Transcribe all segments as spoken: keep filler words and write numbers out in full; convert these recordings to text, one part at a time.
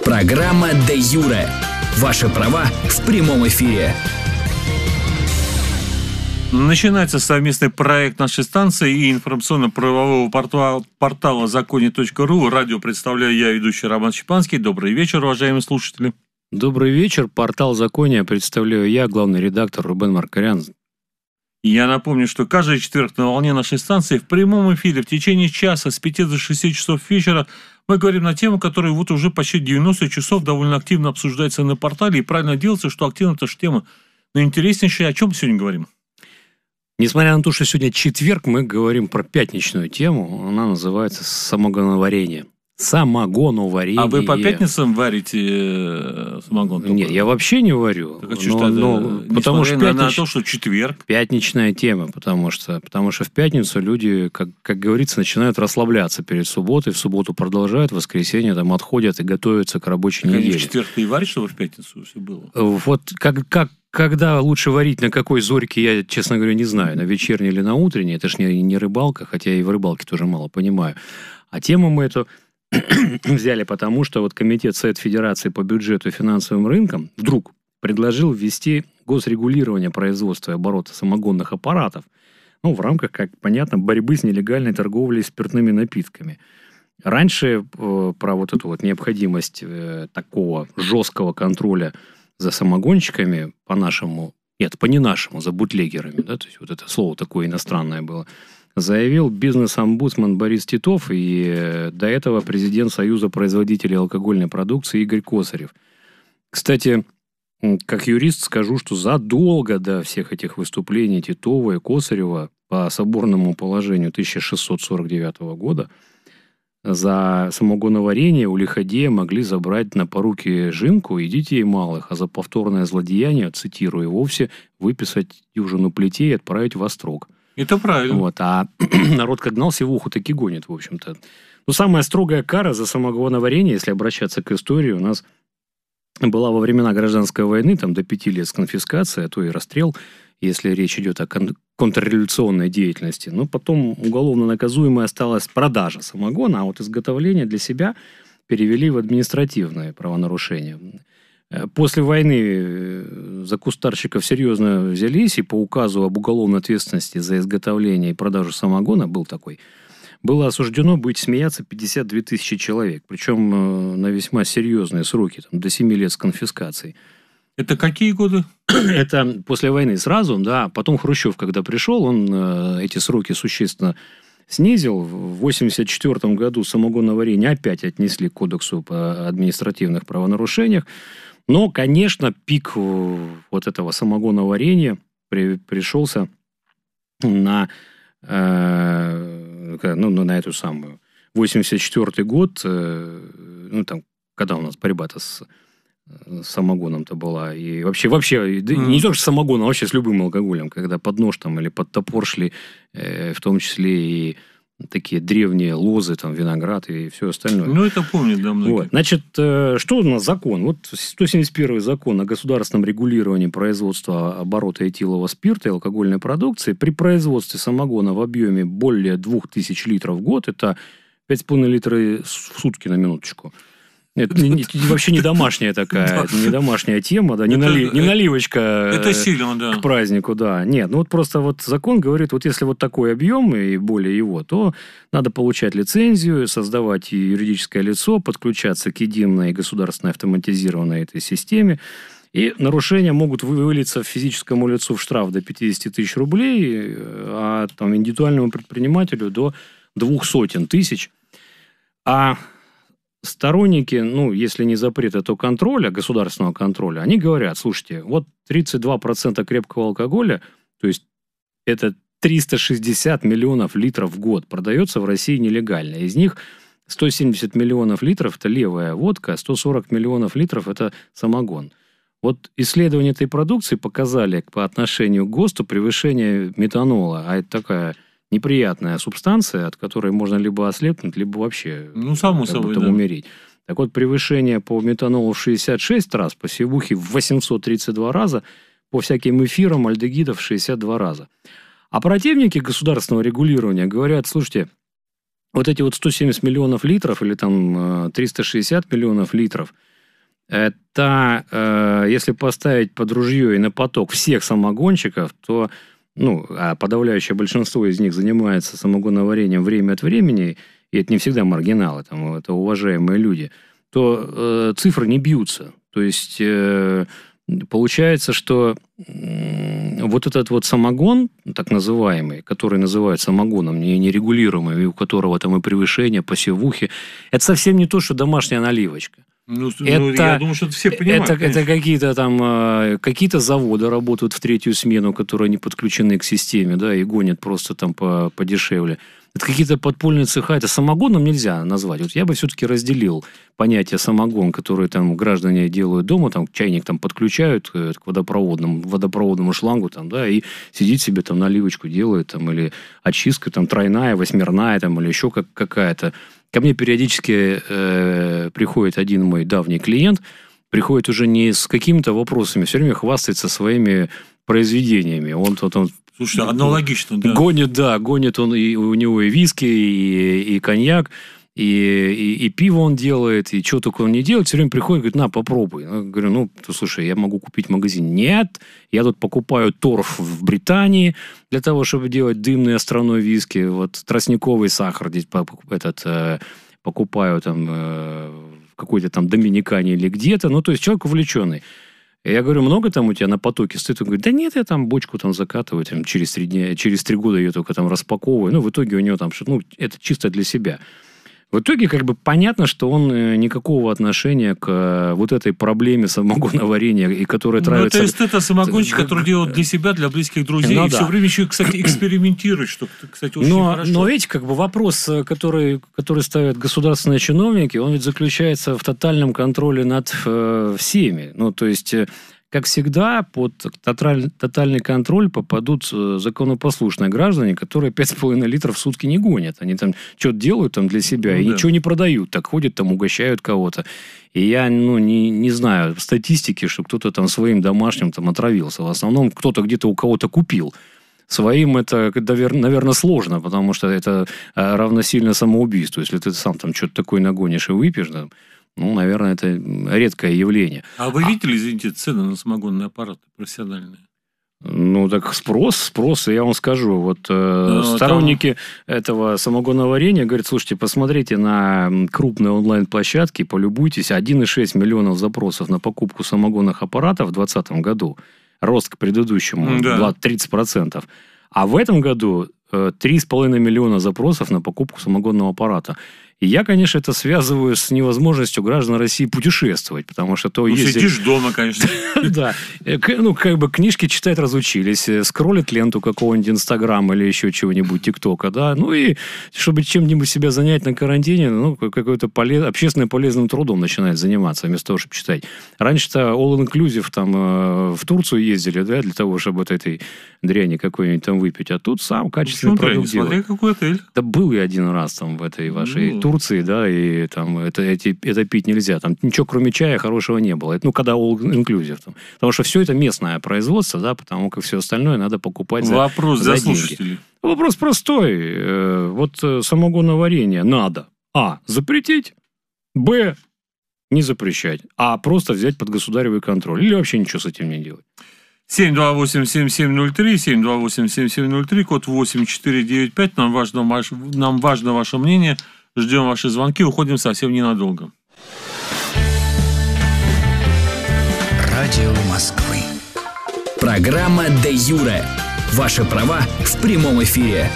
Программа «Де Юре». Ваши права в прямом эфире. Начинается совместный проект нашей станции и информационно-правового портала, портала законе точка ру. Радио представляю я, ведущий Роман Щепанский. Добрый вечер, уважаемые слушатели. Добрый вечер. Портал Закония представляю я, главный редактор Рубен Маркарян. Я напомню, что каждый четверг на волне нашей станции в прямом эфире в течение часа с пяти до шести часов вечера мы говорим на тему, которая вот уже почти девяносто часов довольно активно обсуждается на портале. И правильно делается, что активно эта же тема. Но интереснейшая, о чем сегодня говорим? Несмотря на то, что сегодня четверг, мы говорим про пятничную тему. Она называется «Самогоноварение». Самогоноварение. А вы по пятницам варите самогон? Только? Нет, я вообще не варю. Так, а но, но, потому что пятнич... на то, что четверг. Пятничная тема, потому что, потому что в пятницу люди, как, как говорится, начинают расслабляться перед субботой, в субботу продолжают, в воскресенье там отходят и готовятся к рабочей так неделе. В четверг ты и варишь, чтобы в пятницу все было? Вот как... как Когда лучше варить, на какой зорьке, я, честно говоря, не знаю. На вечерней или на утренней. Это ж не, не рыбалка, хотя и в рыбалке тоже мало понимаю. А тему мы эту взяли потому, что вот Комитет Совет Федерации по бюджету и финансовым рынкам вдруг предложил ввести госрегулирование производства и оборота самогонных аппаратов. Ну, в рамках, как понятно, борьбы с нелегальной торговлей спиртными напитками. Раньше э, про вот эту вот необходимость э, такого жесткого контроля за самогонщиками, по-нашему, нет, по не нашему, за бутлегерами, да, то есть вот это слово такое иностранное было, заявил бизнес-омбудсман Борис Титов и до этого президент Союза производителей алкогольной продукции Игорь Косарев. Кстати, как юрист скажу, что задолго до всех этих выступлений Титова и Косарева по соборному положению тысяча шестьсот сорок девятого года за самогоноварение у лиходея могли забрать на поруки жинку и детей малых, а за повторное злодеяние, цитирую, вовсе выписать дюжину плетей и отправить в острог. Это правильно. Вот, а народ как гнал сивуху, так и гонит, в общем-то. Ну, самая строгая кара за самогоноварение, если обращаться к истории, у нас была во времена гражданской войны, там до пяти лет с конфискацией, а то и расстрел, если речь идет о кон- контрреволюционной деятельности. Но потом уголовно наказуемой осталась продажа самогона, а вот изготовление для себя перевели в административное правонарушение. После войны за кустарщиков серьезно взялись, и по указу об уголовной ответственности за изготовление и продажу самогона, был такой, было осуждено быть смеяться пятьдесят две тысячи человек, причем на весьма серьезные сроки, там, до семи лет с конфискацией. Это какие годы? Это после войны сразу, да. Потом Хрущев, когда пришел, он э, эти сроки существенно снизил. В восемьдесят четвёртом году самогоноварение опять отнесли к Кодексу по административных правонарушениях. Но, конечно, пик вот этого самогоноварения при, пришелся на, э, ну, на эту самую восемьдесят четвёртый год, э, ну, там, когда у нас борьба-то с... с самогоном-то была. И вообще, вообще да, mm. не только с самогоном, а вообще с любым алкоголем, когда под нож там или под топор шли, э, в том числе и такие древние лозы, там, виноград и все остальное. Ну, это помнят, да, многие. Вот. Значит, э, что у нас закон? Вот сто семьдесят первый закон о государственном регулировании производства, оборота этилового спирта и алкогольной продукции при производстве самогона в объеме более двух тысяч литров в год, это пять с половиной литров в сутки, на минуточку. Это не, не, вообще не домашняя такая, это не домашняя тема, да, не, это, нали, не наливочка это сильно, да. К празднику, да. Нет, ну вот просто вот закон говорит, вот если вот такой объем и более его, то надо получать лицензию, создавать юридическое лицо, подключаться к единой государственной автоматизированной этой системе. И нарушения могут вылиться физическому лицу в штраф до пятьдесят тысяч рублей, а там, индивидуальному предпринимателю до двух сотен тысяч. А сторонники, ну, если не запрета, то контроля, государственного контроля, они говорят, слушайте, вот тридцать два процента крепкого алкоголя, то есть это триста шестьдесят миллионов литров в год, продается в России нелегально. Из них сто семьдесят миллионов литров – это левая водка, сто сорок миллионов литров – это самогон. Вот исследования этой продукции показали по отношению к ГОСТу превышение метанола, а это такая неприятная субстанция, от которой можно либо ослепнуть, либо вообще ну, само собой, да. умереть. Так вот, превышение по метанолу в шестьдесят шесть раз, по сивухе в восемьсот тридцать два раза, по всяким эфирам, альдегидов в шестьдесят два раза. А противники государственного регулирования говорят, слушайте, вот эти вот сто семьдесят миллионов литров или там триста шестьдесят миллионов литров, это э, если поставить под ружье и на поток всех самогонщиков, то ну, а подавляющее большинство из них занимается самогоноварением время от времени, и это не всегда маргиналы, там, это уважаемые люди, то э, цифры не бьются. То есть э, получается, что э, вот этот вот самогон, так называемый, который называют самогоном нерегулируемым, и у которого там и превышение, посевухи, это совсем не то, что домашняя наливочка. Ну, это, ну, я думаю, что это все понимают. Это, это какие-то там какие-то заводы работают в третью смену, которые не подключены к системе, да, и гонят просто там по, подешевле. Это какие-то подпольные цеха. Это самогоном нельзя назвать. Вот я бы все-таки разделил понятие самогон, который там граждане делают дома, там чайник там подключают к водопроводному, водопроводному шлангу, там, да, и сидит себе там наливочку делает, там, или очистка там тройная, восьмерная, там, или еще как, какая-то. Ко мне периодически э, приходит один мой давний клиент, приходит уже не с какими-то вопросами, все время хвастается своими произведениями. Он, он, он Слушай, аналогично, да. Гонит, да, гонит он, и у него и виски, и, и коньяк, и, и, и пиво он делает, и что только он не делает, все время приходит, говорит, на, попробуй. Я говорю, ну, слушай, я могу купить в магазине. Нет, я тут покупаю торф в Британии для того, чтобы делать дымный островной виски. Вот тростниковый сахар здесь этот, э, покупаю там э, в какой-то там Доминикане или где-то. Ну, то есть человек увлеченный. Я говорю, много там у тебя на потоке стоит? Он говорит, да нет, я там бочку там закатываю, там, через, три дня, через три года ее только там распаковываю. Ну, в итоге у него там, ну, это чисто для себя. В итоге, как бы, понятно, что он никакого отношения к вот этой проблеме самогоноварения, и которая ну, травится... То есть, это самогонщик, который делает для себя, для близких друзей, ну, и да. все время еще, кстати, экспериментирует, что, кстати, очень но, хорошо. Но, видите, как бы вопрос, который, который ставят государственные чиновники, он ведь заключается в тотальном контроле над э, всеми. Ну, то есть... Как всегда, под тотальный контроль попадут законопослушные граждане, которые пять с половиной литров в сутки не гонят. Они там что-то делают там для себя ну, и да. ничего не продают. Так ходят, там угощают кого-то. И я ну, не, не знаю статистики, что кто-то там своим домашним там отравился. В основном кто-то где-то у кого-то купил. Своим это, наверное, сложно, потому что это равносильно самоубийству. Если ты сам там что-то такое нагонишь и выпьешь, да, ну, наверное, это редкое явление. А вы видели, извините, цены на самогонные аппараты профессиональные? Ну, так спрос, спрос, я вам скажу. Вот э, ну, сторонники там... этого самогоноварения говорят, слушайте, посмотрите на крупные онлайн-площадки, полюбуйтесь, один и шесть миллионов запросов на покупку самогонных аппаратов в двадцатом году. Рост к предыдущему, да. тридцать процентов. А в этом году э, три с половиной миллиона запросов на покупку самогонного аппарата. И я, конечно, это связываю с невозможностью граждан России путешествовать, потому что то ну, ездили... сидишь дома, конечно. Да. Ну, как бы книжки читать разучились, скроллят ленту какого-нибудь Инстаграма или еще чего-нибудь, ТикТока, да, ну и чтобы чем-нибудь себя занять на карантине, ну, какой-то полез... общественно полезным трудом начинает заниматься, вместо того, чтобы читать. Раньше-то all-inclusive там в Турцию ездили, да, для того, чтобы вот этой дряни какой-нибудь там выпить, а тут сам качественный продукт делает. Смотри, какой отель. Да был я один раз там в этой вашей Турции, да, и там это, эти, это пить нельзя. Там ничего, кроме чая, хорошего не было. Это, ну, когда all-inclusive. Там. Потому что все это местное производство, да, потому как все остальное надо покупать за, Вопрос за за деньги. Вопрос простой. Вот самогоноварение надо. А. Запретить. Б. Не запрещать. А. Просто взять под государевый контроль. Или вообще ничего с этим не делать. семь два восемь семь семь ноль три, семь два восемь семь семь ноль три, код восемь четыре девять пять. Нам важно, нам важно ваше мнение. Ждем ваши звонки. Уходим совсем ненадолго. Радио Москвы. Программа «Де Юре». Ваши права в прямом эфире.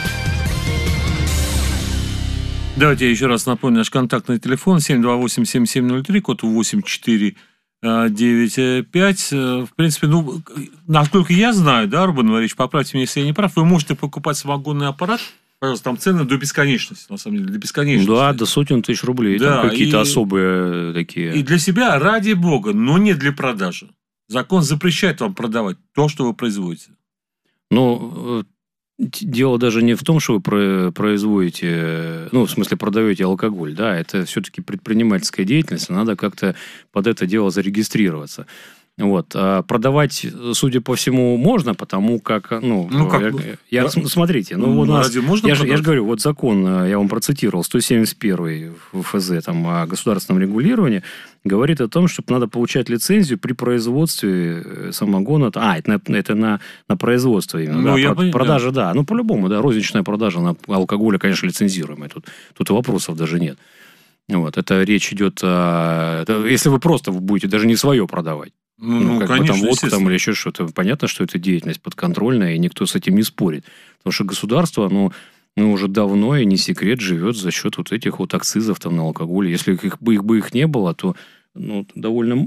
Давайте я еще раз напомню наш контактный телефон семь два восемь семь семь ноль три, код восемь четыре девять пять. В принципе, ну, насколько я знаю, да, Рубен Валерьевич, поправьте меня, если я не прав, вы можете покупать самогонный аппарат, пожалуйста, там цены до бесконечности, на самом деле, до бесконечности. Да, до сотен тысяч рублей, да, там какие-то и, особые такие. И для себя, ради бога, но не для продажи. Закон запрещает вам продавать то, что вы производите. Ну, дело даже не в том, что вы производите, ну, в смысле, продаете алкоголь, да, это все-таки предпринимательская деятельность, надо как-то под это дело зарегистрироваться. Вот. А продавать, судя по всему, можно, потому как, ну, ну как, я, я, смотрите, ну, ну у нас, можно я, же, я же говорю, вот закон, я вам процитировал, сто семьдесят первый в ФЗ там, о государственном регулировании, говорит о том, что надо получать лицензию при производстве самогона. А, это на, это на, на производство именно. Ну, да, я про, продажа, да. да. Ну, по-любому, да, розничная продажа на алкоголя, конечно, лицензируемая. Тут, тут вопросов даже нет. Вот, это речь идет о... Это, если вы просто будете даже не свое продавать. Ну, ну, как конечно, бы там водку там, или еще что-то. Понятно, что это деятельность подконтрольная, и никто с этим не спорит. Потому что государство, оно ну, уже давно, и не секрет, живет за счет вот этих вот акцизов там, на алкоголь. Если их бы, их бы их не было, то ну, довольно...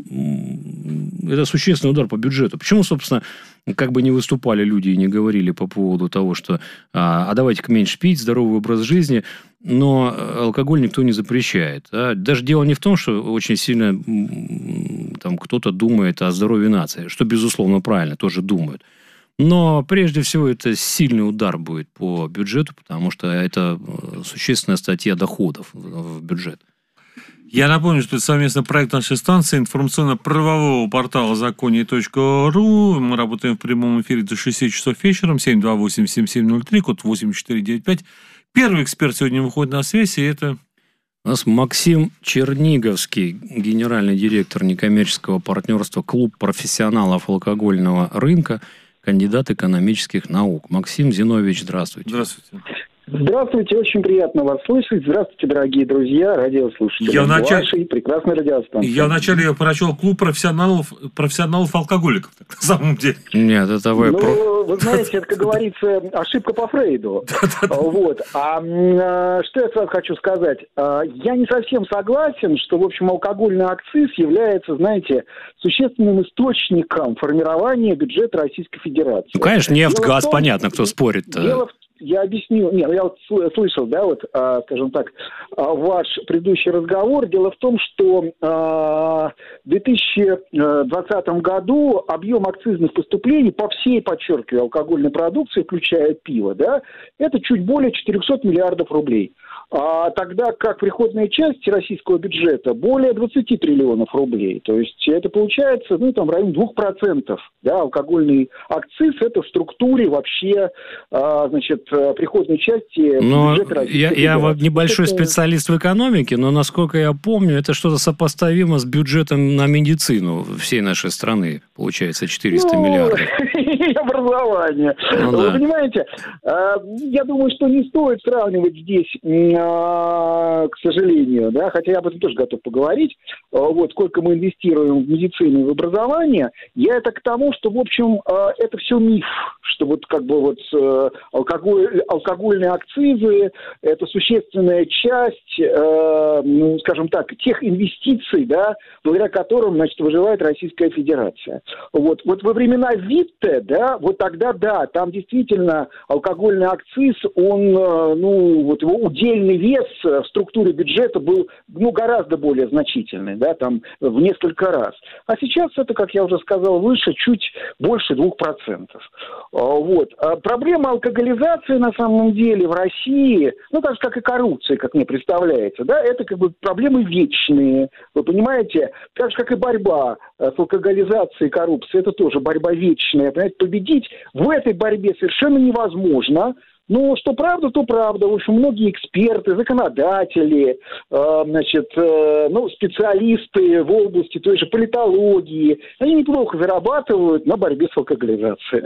Это существенный удар по бюджету. Почему, собственно, как бы не выступали люди и не говорили по поводу того, что а, а давайте-ка меньше пить, здоровый образ жизни, но алкоголь никто не запрещает. Да? Даже дело не в том, что очень сильно там, кто-то думает о здоровье нации, что, безусловно, правильно, тоже думают. Но, прежде всего, это сильный удар будет по бюджету, потому что это существенная статья доходов в бюджет. Я напомню, что это совместный проект нашей станции информационно-правового портала законе точка ру. Мы работаем в прямом эфире до шести часов вечером, семь два восемь семь семь ноль три, код восемь четыре девять пять. Первый эксперт сегодня выходит на связь, и это... У нас Максим Черниговский, генеральный директор некоммерческого партнерства «Клуб профессионалов алкогольного рынка», кандидат экономических наук. Максим Зиновьевич, здравствуйте. Здравствуйте. Здравствуйте, очень приятно вас слышать. Здравствуйте, дорогие друзья, радиослушатели я вначале... вашей прекрасной радиостанции. Я вначале прочел клуб профессионалов, профессионалов-алкоголиков, на самом деле. Нет, это вы... Ну, вы знаете, это, как говорится, ошибка по Фрейду. Вот. А что я сразу хочу сказать? Я не совсем согласен, что, в общем, алкогольный акциз является, знаете, существенным источником формирования бюджета Российской Федерации. Ну, конечно, нефть, газ, понятно, кто спорит-то. Дело в Я объясню. Не, ну я вот слышал, да, вот, а, скажем так, а, ваш предыдущий разговор. Дело в том, что а, в две тысячи двадцатом году объем акцизных поступлений по всей, подчеркиваю, алкогольной продукции, включая пиво, да, это чуть более четыреста миллиардов рублей. А тогда как приходная часть российского бюджета более двадцать триллионов рублей. То есть это получается, ну, там, в районе двух процентов, да, алкогольный акциз, это в структуре вообще, а, значит, приходной части но бюджета Российской я, Федерации. Я небольшой это... специалист в экономике, но, насколько я помню, это что-то сопоставимо с бюджетом на медицину всей нашей страны, получается, четыреста ну, миллиардов. И образование. Ну, Вы да. понимаете, я думаю, что не стоит сравнивать здесь, к сожалению, да, хотя я об этом тоже готов поговорить, вот, сколько мы инвестируем в медицину и в образование, я это к тому, что, в общем, это все миф, что вот как бы вот алкоголь, алкогольные акцизы – это существенная часть, ну, скажем так, тех инвестиций, да, благодаря которым, значит, выживает Российская Федерация. Вот, вот во времена Витте, да, вот тогда, да, там действительно алкогольный акциз, он, ну, вот его удельный вес в структуре бюджета был, ну, гораздо более значительный, да, там в несколько раз. А сейчас это, как я уже сказал выше, чуть больше двух процентов. Вот. А проблема алкоголизации на самом деле в России, ну, так же, как и коррупция, как мне представляется, да, это как бы проблемы вечные, вы понимаете, так же, как и борьба с алкоголизацией и коррупцией, это тоже борьба вечная, понимаете, победить в этой борьбе совершенно невозможно. Ну, что правда, то правда. В общем, многие эксперты, законодатели, э, значит, э, ну, специалисты в области той же политологии, они неплохо зарабатывают на борьбе с алкоголизацией.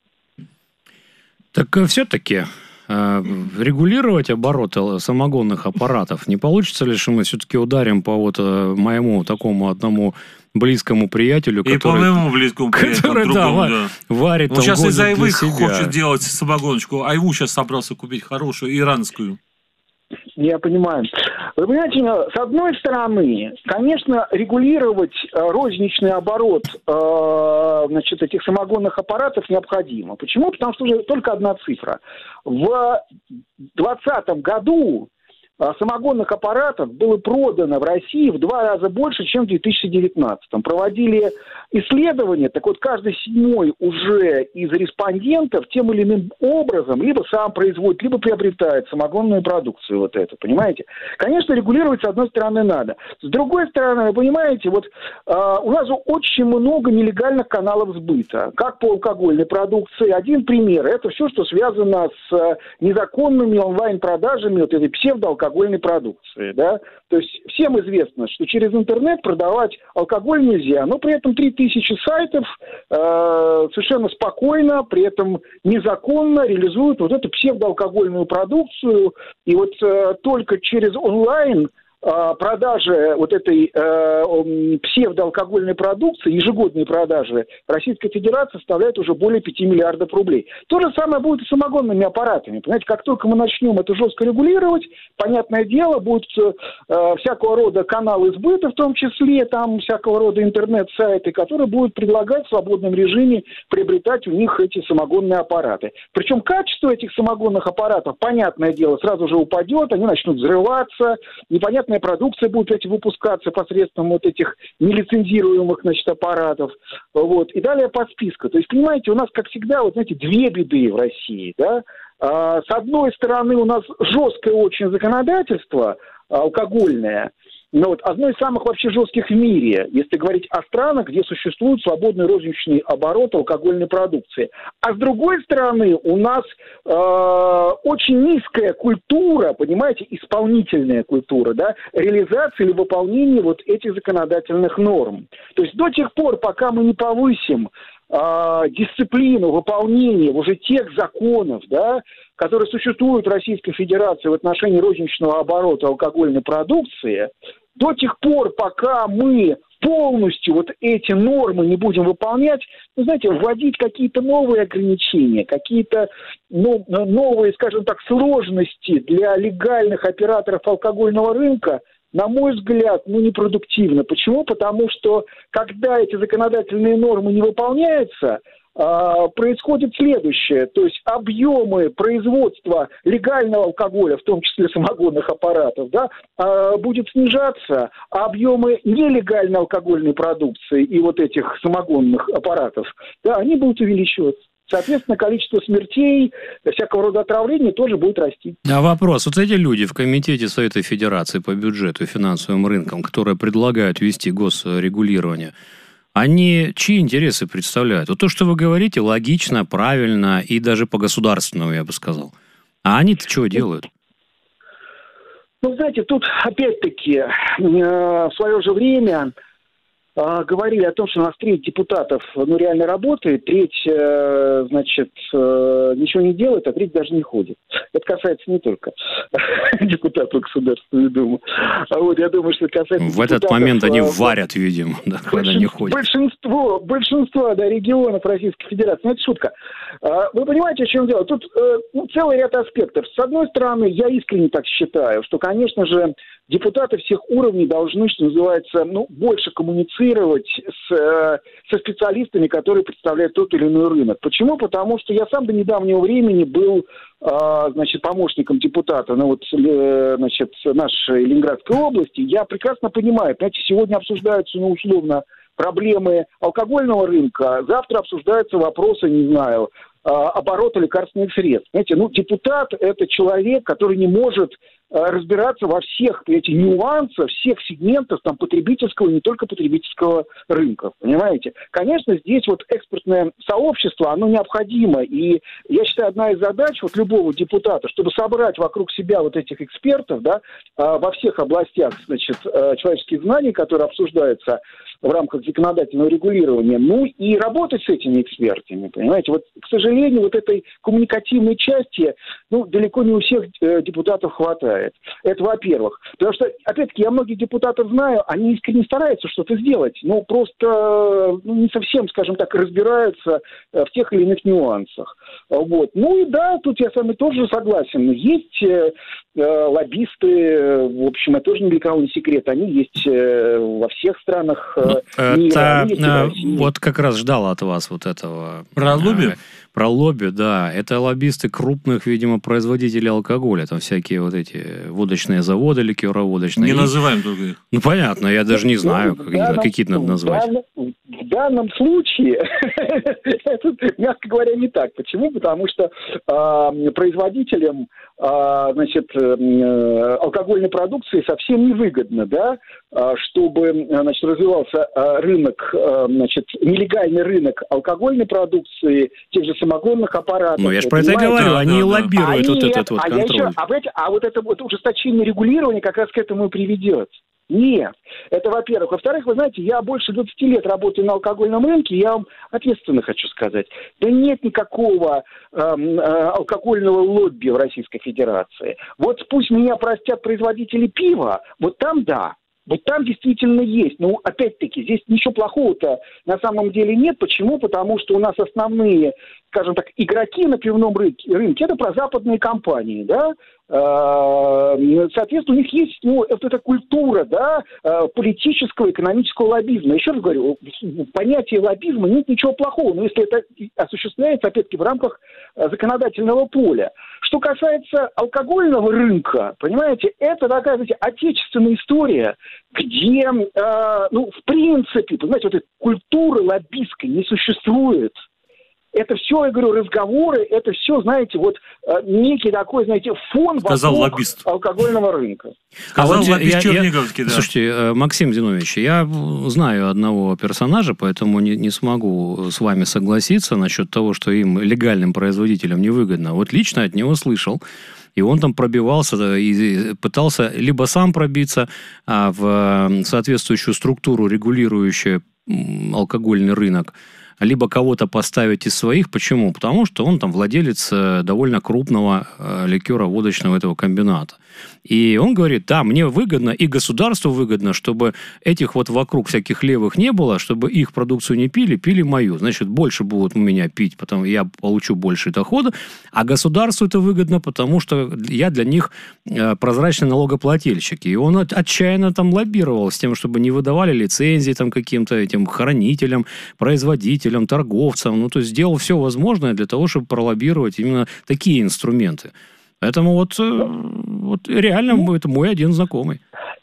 Так все-таки э, регулировать оборот самогонных аппаратов не получится ли, что мы все-таки ударим по вот э, моему такому одному близкому приятелю, и который... по моему близкому приятелю, который, другому, да, да. варит Он там сейчас из айвы себя. хочет делать самогоночку. Айву сейчас собрался купить хорошую, иранскую. Я понимаю. Вы понимаете, с одной стороны, конечно, регулировать розничный оборот э, значит, этих самогонных аппаратов необходимо. Почему? Потому что уже только одна цифра. В двадцатом году самогонных аппаратов было продано в России в два раза больше, чем в две тысячи девятнадцатом. Проводили исследования, так вот каждый седьмой уже из респондентов тем или иным образом либо сам производит, либо приобретает самогонную продукцию, вот это, понимаете? Конечно, регулировать с одной стороны надо. С другой стороны, вы понимаете, вот э, у нас же очень много нелегальных каналов сбыта, как по алкогольной продукции. Один пример, это все, что связано с э, незаконными онлайн-продажами вот этой псевдоалкогольной продукции, да? То есть всем известно, что через интернет продавать алкоголь нельзя, но при этом три тысячи сайтов э, совершенно спокойно, при этом незаконно реализуют вот эту псевдоалкогольную продукцию, и вот э, только через онлайн продажи вот этой э, псевдоалкогольной продукции, ежегодные продажи Российской Федерации составляют уже более пяти миллиардов рублей. То же самое будет и с самогонными аппаратами. Понимаете, как только мы начнем это жестко регулировать, понятное дело, будут э, всякого рода каналы сбыта, в том числе там всякого рода интернет-сайты, которые будут предлагать в свободном режиме приобретать у них эти самогонные аппараты. Причем качество этих самогонных аппаратов, понятное дело, сразу же упадет, они начнут взрываться, непонятно продукция будет эти выпускаться посредством вот этих нелицензируемых, значит, аппаратов. Вот. И далее по списку. То есть, понимаете, у нас, как всегда, вот, знаете, две беды в России, да. А, с одной стороны, у нас жесткое очень законодательство алкогольное, но вот одно из самых вообще жестких в мире, если говорить о странах, где существует свободный розничный оборот алкогольной продукции. А с другой стороны, у нас э, очень низкая культура, понимаете, исполнительная культура, да, реализации или выполнения вот этих законодательных норм. То есть до тех пор, пока мы не повысим э, дисциплину выполнения уже тех законов, да, которые существуют в Российской Федерации в отношении розничного оборота алкогольной продукции, до тех пор, пока мы полностью вот эти нормы не будем выполнять, ну, знаете, вводить какие-то новые ограничения, какие-то ну, новые, скажем так, сложности для легальных операторов алкогольного рынка, на мой взгляд, ну, непродуктивно. Почему? Потому что, когда эти законодательные нормы не выполняются, происходит следующее, то есть объемы производства легального алкоголя, в том числе самогонных аппаратов, да, будет снижаться, а объемы нелегальной алкогольной продукции и вот этих самогонных аппаратов, да, они будут увеличиваться. Соответственно, количество смертей, всякого рода отравлений тоже будет расти. А вопрос. Вот эти люди в Комитете Совета Федерации по бюджету и финансовым рынкам, которые предлагают ввести госрегулирование, они чьи интересы представляют? Вот то, что вы говорите, логично, правильно и даже по-государственному, я бы сказал. А они-то что делают? Ну, знаете, тут опять-таки в свое же время говорили о том, что у нас треть депутатов ну, реально работает, треть, значит, ничего не делает, а треть даже не ходит. Это касается не только депутатов Государственной Думы. А вот я думаю, что это касается... В этот момент они варят, видимо, да, когда не ходят. Большинство, большинство да, регионов Российской Федерации. Ну, это шутка. Вы понимаете, о чем дело? Тут ну, целый ряд аспектов. С одной стороны, я искренне так считаю, что, конечно же, депутаты всех уровней должны, что называется, ну, больше коммуницировать с, со специалистами, которые представляют тот или иной рынок. Почему? Потому что я сам до недавнего времени был, значит, помощником депутата, ну, вот, значит, нашей Ленинградской области. Я прекрасно понимаю, понимаете, сегодня обсуждаются, ну, условно, проблемы алкогольного рынка, завтра обсуждаются вопросы, не знаю, оборота лекарственных средств. Знаете, ну, депутат – это человек, который не может разбираться во всех этих нюансах, всех сегментах там, потребительского и не только потребительского рынка. Понимаете? Конечно, здесь вот экспертное сообщество, оно необходимо. И я считаю, одна из задач вот любого депутата, чтобы собрать вокруг себя вот этих экспертов, да, во всех областях, значит, человеческих знаний, которые обсуждаются в рамках законодательного регулирования, ну и работать с этими экспертами, понимаете. Вот, к сожалению, вот этой коммуникативной части, ну, далеко не у всех депутатов хватает. Это во-первых. Потому что, опять-таки, я многих депутатов знаю, они искренне стараются что-то сделать, но просто ну, не совсем, скажем так, разбираются в тех или иных нюансах. Вот. Ну и да, тут я с вами тоже согласен. Есть э, лоббисты, в общем, это тоже ни для кого не секрет, они есть э, во всех странах э, ну, мира. Это, вот как раз ждал от вас вот этого... Про лобби? Про лобби, да. Это лоббисты крупных, видимо, производителей алкоголя. Там всякие вот эти водочные заводы, ликероводочные. Не называем только их. Ну, понятно, я даже не знаю, Ну, какие, данном, какие надо назвать. В данном, в данном случае, это, мягко говоря, не так. Почему? Потому что э, производителям э, значит, э, алкогольной продукции совсем невыгодно, да, э, чтобы значит, развивался э, рынок, э, значит, нелегальный рынок алкогольной продукции, тех же самогонных аппаратов. Ну, я же про это говорю, Да, они да, лоббируют а вот нет, этот вот а контроль. Я еще, а, эти, а вот это вот ужесточение регулирования как раз к этому и приведет. Нет. Это, во-первых. Во-вторых, вы знаете, я больше двадцати лет работаю на алкогольном рынке, я вам ответственно хочу сказать. Да нет никакого э, э, алкогольного лобби в Российской Федерации. Вот пусть меня простят производители пива, вот там да. Вот там действительно есть. Но, опять-таки, здесь ничего плохого-то на самом деле нет. Почему? Потому что у нас основные, скажем так, игроки на пивном рынке, рынке это прозападные компании, да. Соответственно, у них есть, ну, вот эта культура, да, политического, экономического лоббизма. Еще раз говорю, в понятии лоббизма нет ничего плохого, но если это осуществляется, опять-таки, в рамках законодательного поля. Что касается алкогольного рынка, понимаете, это такая, знаете, отечественная история, где, э, ну, в принципе, понимаете, вот этой культуры лоббистской не существует. Это все, я говорю, разговоры, это все, знаете, вот некий такой, знаете, фон вокруг алкогольного рынка. Сказал а вот лоббист я, Черниговский, я, да. Слушайте, Максим Зиновьевич, я знаю одного персонажа, поэтому не, не смогу с вами согласиться насчет того, что им, легальным производителям, невыгодно. Вот лично от него слышал. И он там пробивался и пытался либо сам пробиться а в соответствующую структуру, регулирующую алкогольный рынок, либо кого-то поставить из своих. Почему? Потому что он там владелец довольно крупного ликеро-водочного этого комбината. И он говорит, да, мне выгодно, и государству выгодно, чтобы этих вот вокруг всяких левых не было, чтобы их продукцию не пили, пили мою. Значит, больше будут у меня пить, потому я получу больше дохода, а государству это выгодно, потому что я для них прозрачный налогоплательщик. И он отчаянно там лоббировал с тем, чтобы не выдавали лицензии там каким-то этим хранителям, производителям, торговцам. Ну, то есть сделал все возможное для того, чтобы пролоббировать именно такие инструменты. Поэтому вот, вот реально ну, это мой один знакомый.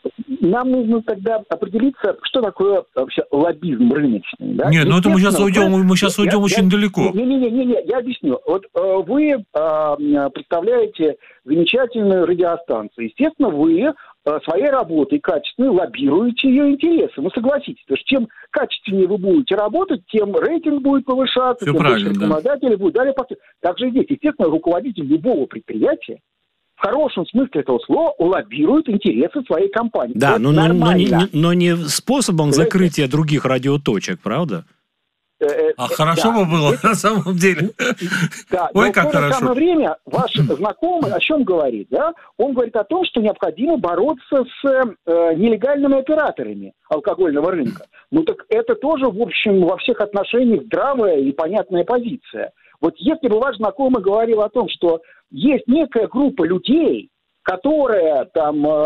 Нам нужно тогда определиться, что такое вообще лоббизм рыночный. Да? Нет, ну это мы сейчас уйдем, мы сейчас я, уйдем я, очень я, далеко. Не-не-не, я объясню. Вот э, вы э, представляете замечательную радиостанцию. Естественно, вы э, своей работой качественной лоббируете ее интересы. Ну, согласитесь, потому что чем качественнее вы будете работать, тем рейтинг будет повышаться, все тем больше да. рекламодателей будет. Далее, также здесь, естественно, руководитель любого предприятия в хорошем смысле этого слова лоббирует интересы своей компании. Да, но, но, но, не, но не способом это... закрытия других радиоточек, правда? А хорошо бы было, на самом деле. Да, Ой, но как в то же хорошо. самое время ваш знакомый о чем говорит? Да? Он говорит о том, что необходимо бороться с э, нелегальными операторами алкогольного рынка. Ну так это тоже, в общем, во всех отношениях здравая и понятная позиция. Вот если бы ваш знакомый говорил о том, что есть некая группа людей, которая там э,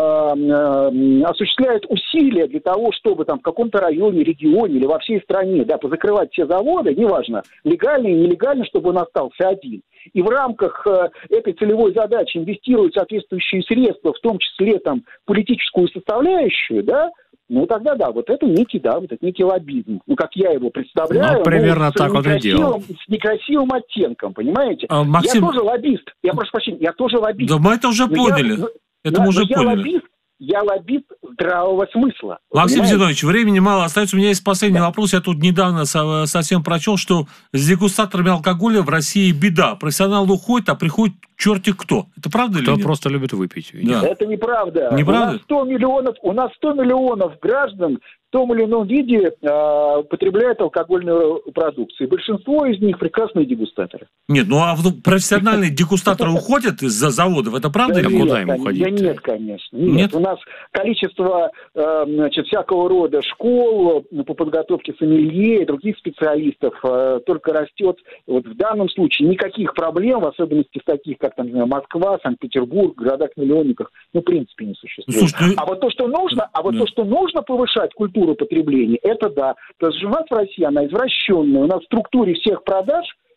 э, осуществляет усилия для того, чтобы там в каком-то районе, регионе или во всей стране, да, позакрывать все заводы, неважно, легально и нелегально, чтобы он остался один. И в рамках э, этой целевой задачи инвестируют соответствующие средства, в том числе там политическую составляющую, да, ну, тогда да, вот это некий, да, вот это некий лоббизм. Ну, как я его представляю, ну, примерно ну, так он и делал. С некрасивым оттенком, понимаете? А, Максим... Я тоже лоббист. Я прошу прощения, я тоже лоббист. Да мы это уже но поняли. Я, это да, мы уже я поняли. Лоббист, я лоббист здравого смысла. Максим понимаете? Зиновьевич, времени мало остается. У меня есть последний да. вопрос. Я тут недавно со- совсем прочел, что с дегустаторами алкоголя в России беда. Профессионал уходит, а приходит черти кто. Это правда кто или нет? Кто просто любит выпить. Да. Это неправда. Неправда? У нас сто миллионов, у нас сто миллионов граждан в том или ином виде э, потребляют алкогольную продукцию. Большинство из них прекрасные дегустаторы. Нет, ну а профессиональные дегустаторы уходят из-за заводов, это правда или нет? Куда им уходить? Да нет, конечно. Нет. У нас количество значит, всякого рода школ по подготовке сомелье и других специалистов только растет. Вот в данном случае никаких проблем, в особенности в таких, как там, Москва, Санкт-Петербург, городах-миллионниках, ну, в принципе, не существует. Ну, слушай, а вот то, что нужно, а вот да. то, что нужно повышать культуру потребления, это да. Потому что у нас в России она извращенная. У нас в структуре всех продаж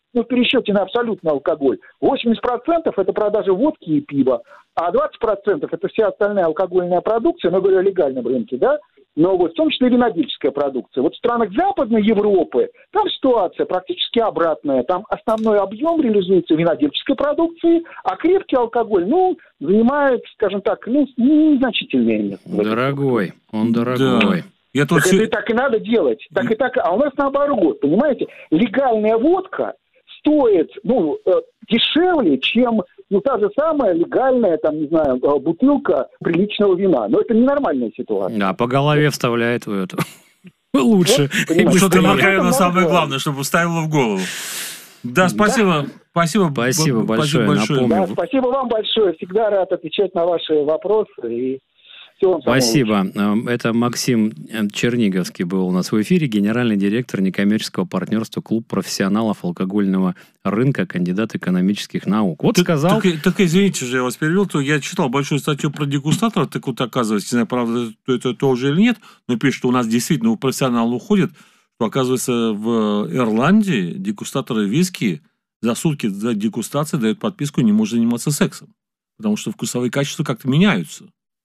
ну, в пересчете на абсолютный алкоголь, восемьдесят процентов это продажа водки и пива, а двадцать процентов это вся остальная алкогольная продукция, ну, говорю о легальном рынке, да, но вот в том числе винодельческая продукция. Вот в странах Западной Европы там ситуация практически обратная. Там основной объем реализуется винодельческой продукции, а крепкий алкоголь, ну, занимает, скажем так, ну, незначительное место. Дорогой, он дорогой. Да. Я так все... это и так и надо делать. Так и так. А у нас наоборот, понимаете, легальная водка стоит, ну, дешевле, чем, ну, та же самая легальная, там, не знаю, бутылка приличного вина. Но это ненормальная ситуация. Да, по голове вставляет в эту. Лучше. Вот, что-то Маргарита самое главное, чтобы вставило в голову. Да, спасибо. Да. Спасибо. Спасибо большое. большое. Да, спасибо вам большое. Всегда рад отвечать на ваши вопросы. И спасибо. Это Максим Черниговский был у нас в эфире, генеральный директор некоммерческого партнерства «Клуб профессионалов алкогольного рынка», кандидат экономических наук. Вот так, сказал... Так, так, извините же, я вас перевел, то я читал большую статью про дегустаторов, так вот оказывается, не знаю, правда, это тоже или нет, но пишет, что у нас действительно у профессионалов уходит, что, оказывается, в Ирландии дегустаторы виски за сутки до дегустации дают подписку, не может заниматься сексом, потому что вкусовые качества как-то меняются.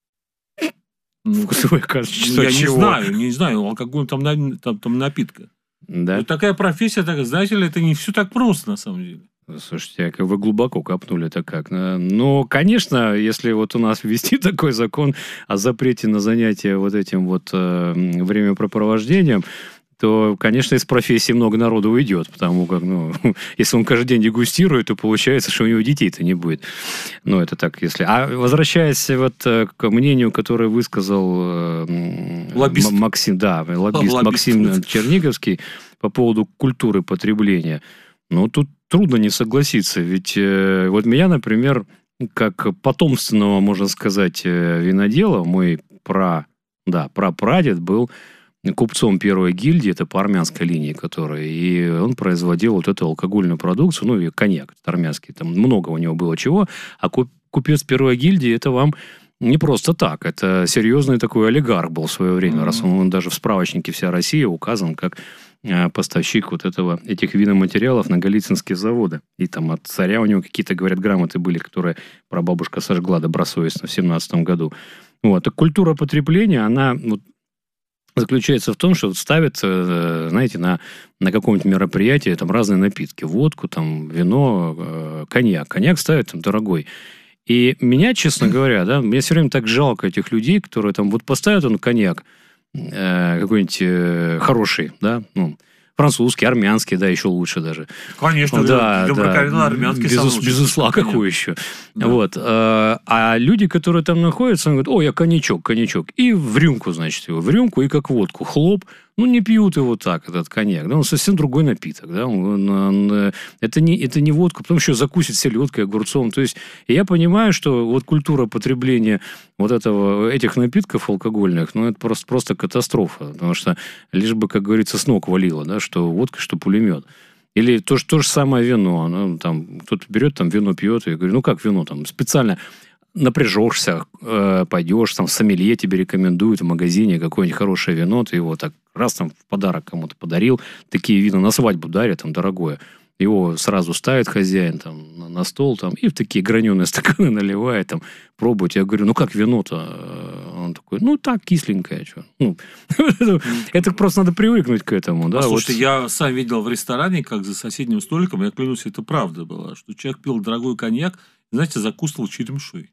Ну, вкусовое качество я чего? не знаю, не знаю, алкоголь там, там, там напитка. Да? Вот такая профессия, так, знаете ли, это не все так просто на самом деле. Слушайте, как вы глубоко копнули-то как. Ну, конечно, если вот у нас ввести такой закон о запрете на занятия вот этим вот э, времяпрепровождением, то, конечно, из профессии много народу уйдет, потому как, ну, если он каждый день дегустирует, то получается, что у него детей-то не будет. Ну, это так, если... А возвращаясь вот к мнению, которое высказал лоббист. Максим, да, лоббист, лоббист Максим Черниговский по поводу культуры потребления, ну, тут трудно не согласиться, ведь вот меня, например, как потомственного, можно сказать, винодела, мой пра, да, прапрадед был купцом первой гильдии, это по армянской линии, которая, и он производил вот эту алкогольную продукцию, ну, и коньяк армянский, там много у него было чего, а купец первой гильдии, это вам не просто так, это серьезный такой олигарх был в свое время, mm-hmm. раз он, он даже в справочнике «Вся Россия» указан как поставщик вот этого, этих виноматериалов на галицинские заводы. И там от царя у него какие-то, говорят, грамоты были, которые прабабушка сожгла добросовестно в семнадцатом году. Вот. Так культура потребления, она... Вот, заключается в том, что ставят, знаете, на, на каком-нибудь мероприятии там разные напитки. Водку, там, вино, коньяк. Коньяк ставят там дорогой. И меня, честно говоря, да, мне все время так жалко этих людей, которые там вот поставят он коньяк э, какой-нибудь э, хороший, да, ну, французский, армянский, да, еще лучше даже. Конечно, да, да, армянский Безус, безусловно, какой еще. Да. Вот. А люди, которые там находятся, они говорят, о, я коньячок, коньячок. И в рюмку, значит, его, в рюмку и как водку. Хлоп. Ну, не пьют его так, этот коньяк. Да, он совсем другой напиток. Да? Он, он, это, не, это не водка, потом еще закусит селедкой, огурцом. То есть, я понимаю, что вот культура потребления вот этого, этих напитков алкогольных, ну, это просто, просто катастрофа. Потому что лишь бы, как говорится, с ног валило, да, что водка, что пулемет. Или то, то же самое вино. Ну, там, кто-то берет, там, вино пьет, и говорит, ну, как вино, там, специально напряжешься, э, пойдешь, там, сомелье тебе рекомендуют в магазине какое-нибудь хорошее вино, ты его так раз там в подарок кому-то подарил, такие вина на свадьбу дарят, там, дорогое. Его сразу ставит хозяин там, на, на стол там, и в такие граненые стаканы наливает, там, пробует. Я говорю, ну как вино-то? Он такой, ну так, кисленькое. Что? Ну, это просто надо привыкнуть к этому. Да? Слушайте, я сам видел в ресторане, как за соседним столиком, я клянусь, это правда было, что человек пил дорогой коньяк, знаете, закусывал черемшой.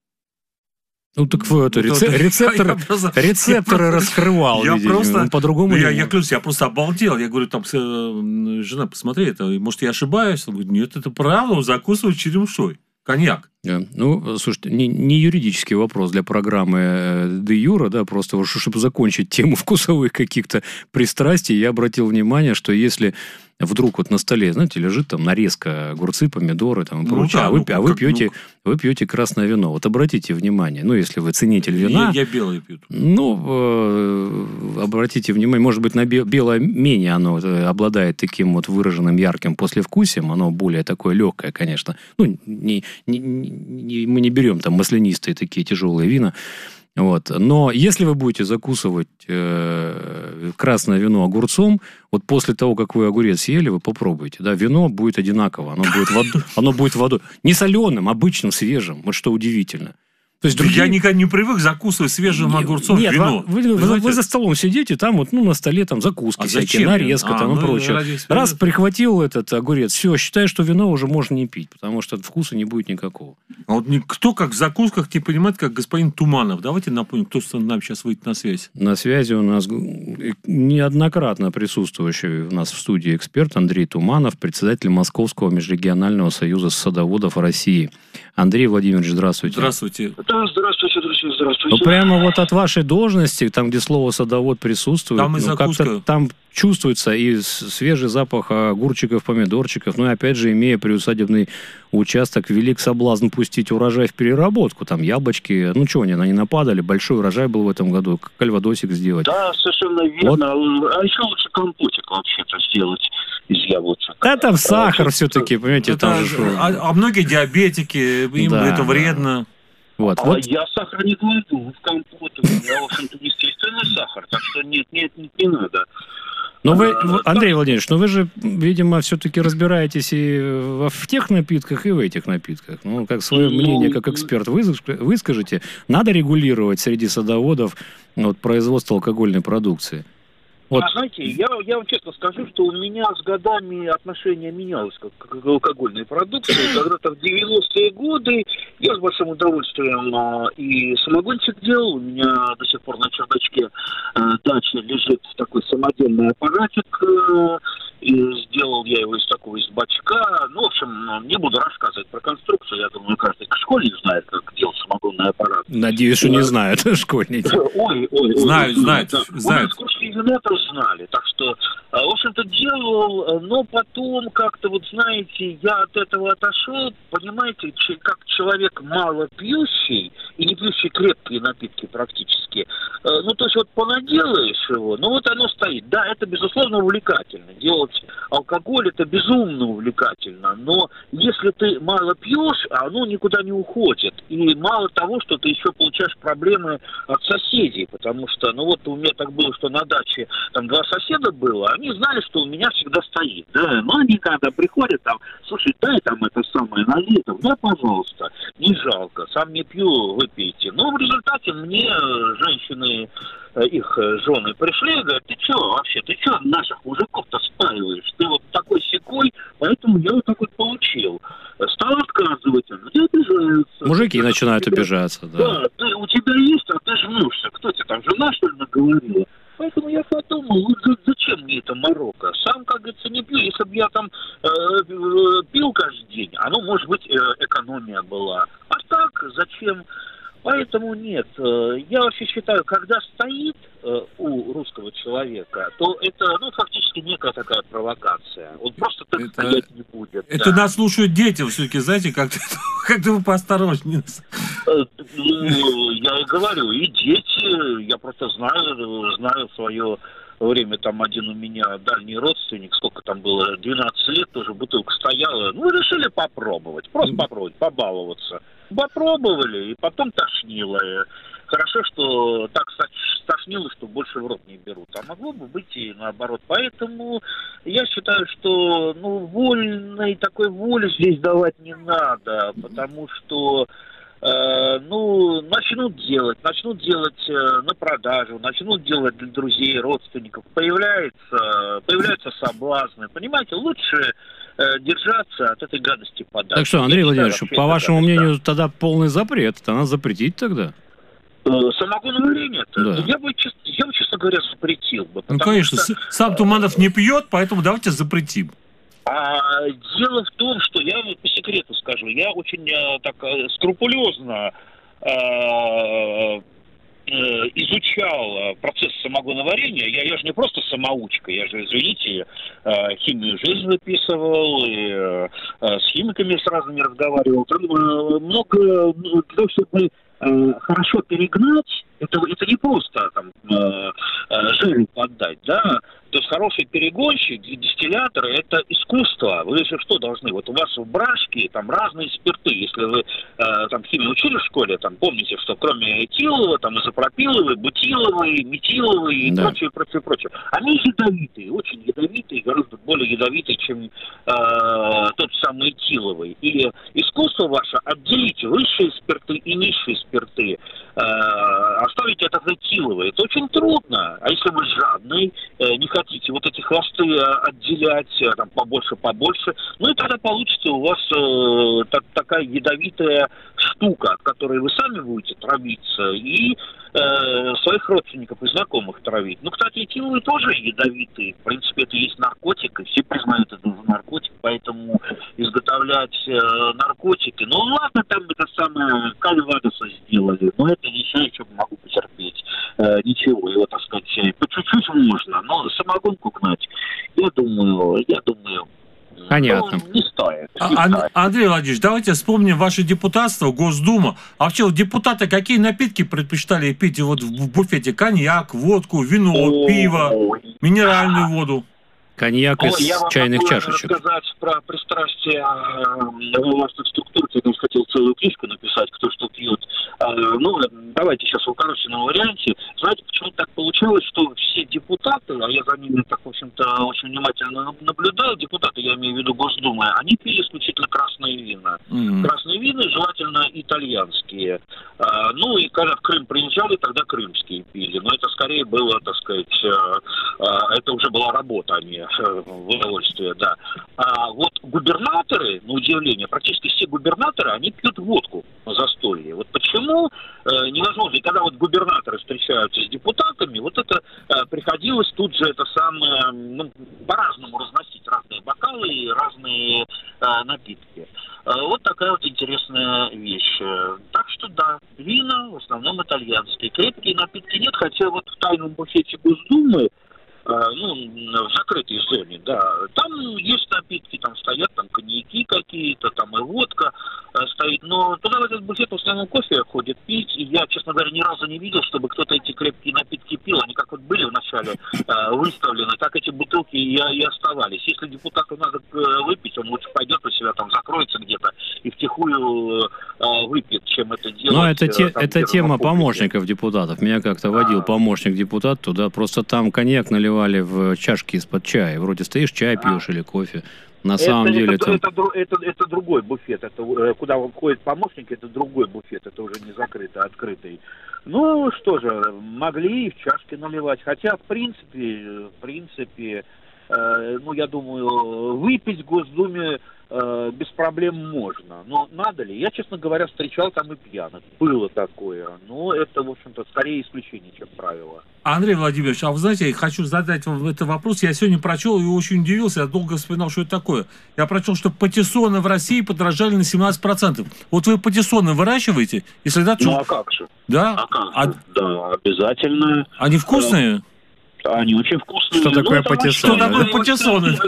Ну, так вы это, рецеп, рецептор, просто, рецепторы я раскрывал. Я видите, просто... По-другому я, я клянусь, я просто обалдел. Я говорю, там, жена, посмотри, это, может, я ошибаюсь? Он говорит, нет, это правда, он закусывает черемшой. Коньяк. Ну, слушайте, не, не юридический вопрос для программы де юра, да, просто чтобы закончить тему вкусовых каких-то пристрастий, я обратил внимание, что если вдруг вот на столе, знаете, лежит там нарезка, огурцы, помидоры там, и ну, прочее, да, а, вы, ну, а вы, пьете, ну... вы пьете красное вино. Вот обратите внимание, ну, если вы ценитель вина... Я, я белое пью. Ну, э, обратите внимание, может быть, на белое менее оно обладает таким вот выраженным ярким послевкусием, оно более такое легкое, конечно. Ну, не, не, не, мы не берем там маслянистые такие тяжелые вина. Вот. Но если вы будете закусывать э, красное вино огурцом, вот после того, как вы огурец съели, вы попробуйте, да, вино будет одинаково, оно будет, вод... оно будет водой, не соленым, обычным, свежим, вот что удивительно. То есть другие... Я никогда не привык закусывать свежим огурцом Нет, вино. Вы, вы, вы, вы за столом сидите, там вот, ну, на столе там закуски а всякие, зачем? нарезка а, там ну, и прочее. Раз прихватил этот огурец, все, считаю, что вино уже можно не пить, потому что вкуса не будет никакого. А вот никто как в закусках не понимает, как господин Туманов. Давайте напомним, кто с нами сейчас выйдет на связь. На связи у нас неоднократно присутствующий у нас в студии эксперт Андрей Туманов, председатель Московского межрегионального союза садоводов России. Андрей Владимирович, здравствуйте. Здравствуйте. Да, здравствуйте, друзья, здравствуйте. Ну, прямо вот от вашей должности, там, где слово «садовод» присутствует, там, и ну, как-то там чувствуется и свежий запах огурчиков, помидорчиков. Ну, и опять же, имея приусадебный участок, велик соблазн пустить урожай в переработку. Там яблочки, ну, чего они, они нападали, большой урожай был в этом году, кальвадосик сделать. Да, совершенно верно. Вот. А еще лучше компотик вообще-то сделать из яблочек. Да, там сахар а, все-таки, понимаете, это, там же... А, а многие диабетики, им да, это вредно. Вот, а вот. Я сахар не кладу в компот. У меня, в общем-то, естественный сахар, так что нет, нет, нет, не надо. Но вы, Андрей Владимирович, ну вы же, видимо, все-таки разбираетесь и в тех напитках, и в этих напитках. Ну, как свое мнение, как эксперт, вы выскажите, надо регулировать среди садоводов вот, производство алкогольной продукции. Вот. А знаете, я, я вам честно скажу, что у меня с годами отношение менялось к, к алкогольной продукции. Когда-то в девяностые годы я с большим удовольствием а, и самогончик делал. У меня до сих пор на чердачке а, дачи лежит такой самодельный аппаратик. А, и сделал я его из такого, из бачка. Ну, в общем, не буду рассказывать про конструкцию. Я думаю, каждый школьник знает, как делать самогонный аппарат. Надеюсь, что не знают школьники. Ой, ой, знают, ой, знают, да. знают. Знали, так что, в общем-то, делал, но потом как-то, вот знаете, я от этого отошел, понимаете, как человек мало пьющий и не пьющий крепкие напитки практически, ну, то есть вот понаделаешь его, ну, вот оно стоит. Да, это, безусловно, увлекательно. Делать алкоголь, это безумно увлекательно, но если ты мало пьешь, оно никуда не уходит. И мало того, что ты еще получаешь проблемы от соседей, потому что, ну, вот у меня так было, что на даче там два соседа было, они знали, что у меня всегда стоит, да, но они когда приходят, там, слушай, дай там это самое на литр, да, пожалуйста, не жалко, сам не пью, выпейте. Но в результате мне женщины, их жены пришли и говорят, ты что вообще, ты что наших мужиков-то спаиваешь, ты вот такой секой, поэтому я вот так вот получил. Стал отказывать, они обижаются. Мужики начинают тебя... обижаться, да. Да, ты, у тебя есть, а ты жмешься, кто тебе там, жена, что ли, наговорила? Поэтому я подумал, вот зачем мне это Марокко? Сам, как говорится, не пью. Если бы я там э, пил каждый день, оно, может быть, э, экономия была. А так, зачем? Поэтому нет. Я вообще считаю, когда стоит э, у русского человека, то это, ну, фактически некая такая провокация. Он просто так это, стоять не будет. Это да. Нас слушают дети все-таки, знаете, как-то, как-то вы поосторожнее. Ну, я и говорю, и дети, я просто знаю, знаю свое время, там один у меня дальний родственник, сколько там было, двенадцать лет, тоже бутылка стояла, ну, решили попробовать, просто попробовать, побаловаться. Попробовали, и потом тошнило. Хорошо, что так тошнило, что больше в рот не берут. А могло бы быть и наоборот. Поэтому я считаю, что, ну, вольной такой воли здесь давать не надо, потому что Э, ну, начнут делать, начнут делать э, на продажу, начнут делать для друзей, родственников, появляются, появляются соблазны, понимаете, лучше э, держаться от этой гадости подальше. Так что, Андрей Владимирович, по вашему мнению, тогда полный запрет, это надо запретить тогда? Э, самогоноварение-то? Да. Я бы, честно, я бы, честно говоря, запретил бы. Ну, конечно, что, сам Туманов не пьет, поэтому давайте запретим. А дело в том, что я по секрету скажу, я очень э, так э, скрупулезно э, э, изучал процесс самогоноварения. Я, я же не просто самоучка, я же, извините, э, химию жизнь выписывал, и э, с химиками с разными разговаривал. Там э, много, для того, чтобы э, хорошо перегнать, это, это не просто там э, э, жиру поддать, да. То есть хороший перегонщик, дистилляторы – это искусство. Вы же что должны? Вот у вас в брашке там разные спирты. Если вы э, там химию учили в школе, там помните, что кроме этилового, там изопропиловый, бутиловый, метиловый и да. прочее, прочее, прочее. Они ядовитые, очень ядовитые, гораздо более ядовитые, чем э, тот самый этиловый. И искусство ваше – отделить высшие спирты и низшие спирты. Э, оставить это в этиловые. Это очень трудно. А если вы жадный, э, не хотите вот эти хвосты э, отделять э, там побольше-побольше, ну и тогда получится у вас э, так, такая ядовитая штука, от которой вы сами будете травиться и э, своих родственников и знакомых травить. Ну, кстати, этиловые тоже ядовитые. В принципе, это есть наркотик, и все признают это за наркотик, поэтому изготовлять э, наркотики, ну ладно, там это самое Кальвадоса сделали, но это ничего, что могу потерпеть. Э, ничего, его, так сказать, по чуть-чуть можно, но самогонку гнать, я думаю, я думаю, понятно. Ну, не стоит. Не А, стоит. Андрей Владимирович, давайте вспомним ваше депутатство, Госдума. А вообще, вот депутаты какие напитки предпочитали пить вот в буфете? Коньяк, водку, вино, О, пиво, минеральную воду? Коньяк Ой, из я вам чайных могу чашечек. рассказать про пристрастие э, властных структур. Я даже хотел целую книжку написать, кто что пьет. Э, ну, давайте сейчас в укороченном варианте. Знаете, почему так получалось, что все депутаты, а я за ними так, в общем-то, очень внимательно наблюдаю, депутаты, я имею в виду Госдумы, они пили исключительно красные вина. Mm-hmm. Красные вина, желательно итальянские. Э, ну, и когда в Крым приезжали, тогда крымские пили. Но это скорее было, так сказать, э, э, это уже была работа, а не в удовольствие, да. А вот губернаторы, на удивление, практически все губернаторы, они пьют водку на застолье. Вот почему э, невозможно. И когда вот губернаторы встречаются с депутатами, вот это э, приходилось тут же это самое, ну, по-разному разносить разные бокалы и разные э, напитки. Э, вот такая вот интересная вещь. Так что да, вина в основном итальянские. Крепкие напитки нет, хотя вот в тайном буфете Госдумы, ну, в закрытой зоне, да. Там есть напитки, там стоят там коньяки какие-то, там и водка э, стоит, но туда в этот буфет в основном кофе ходят пить, и я, честно говоря, ни разу не видел, чтобы кто-то эти крепкие напитки пил. Они как вот были вначале э, выставлены, так эти бутылки и, и оставались. Если депутату надо э, выпить, он лучше пойдет у себя там, закроется где-то и втихую э, выпьет, чем это делать. Ну, это, э, те, там, это тема помощников депутатов. Меня как-то водил а... помощник депутата туда, просто там коньяк наливали в чашки из-под чая. Вроде стоишь, чай пьешь а. или кофе. На это, самом деле это, там... это, это, это другой буфет. Это, куда ходит помощник, это другой буфет. Это уже не закрытый, а открытый. Ну, что же, могли и в чашки наливать. Хотя, в принципе, в принципе, э, ну, я думаю, выпить в Госдуме э, без проблем можно. Но надо ли? Я, честно говоря, встречал там и пьяных. Было такое. Но это, в общем-то, скорее исключение, чем правило. Андрей Владимирович, а вы знаете, я хочу задать вам этот вопрос. Я сегодня прочел и очень удивился. Я долго вспоминал, что это такое. Я прочел, что патиссоны в России подорожали на семнадцать процентов. Вот вы патиссоны выращиваете? Если да, ну, а как же? Да? А как а... же? Да, обязательно. Они вкусные? Они очень вкусные. Что такое патиссоны? Что такое патиссоны?